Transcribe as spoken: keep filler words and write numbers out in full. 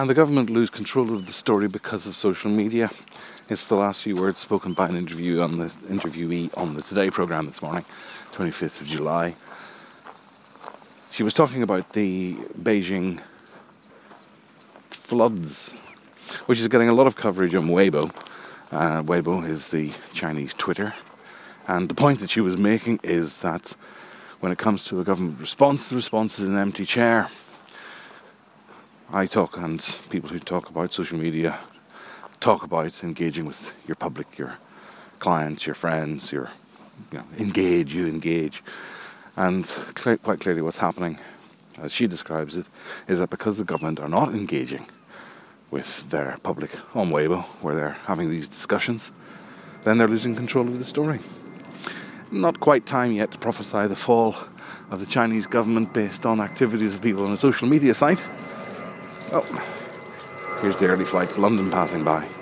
And the government lose control of the story because of social media. It's the last few words spoken by an interview on the interviewee on the Today programme this morning, twenty-fifth of July. She was talking about the Beijing floods, which is getting a lot of coverage on Weibo. Uh, Weibo is the Chinese Twitter. And the point that she was making is that when it comes to a government response, the response is an empty chair. I talk, and people who talk about social media talk about engaging with your public, your clients, your friends, your, you know, engage, you engage. And cl- quite clearly what's happening, as she describes it, is that because the government are not engaging with their public on Weibo, where they're having these discussions, then they're losing control of the story. Not quite time yet to prophesy the fall of the Chinese government based on activities of people on a social media site. Oh, here's the early flight to London passing by.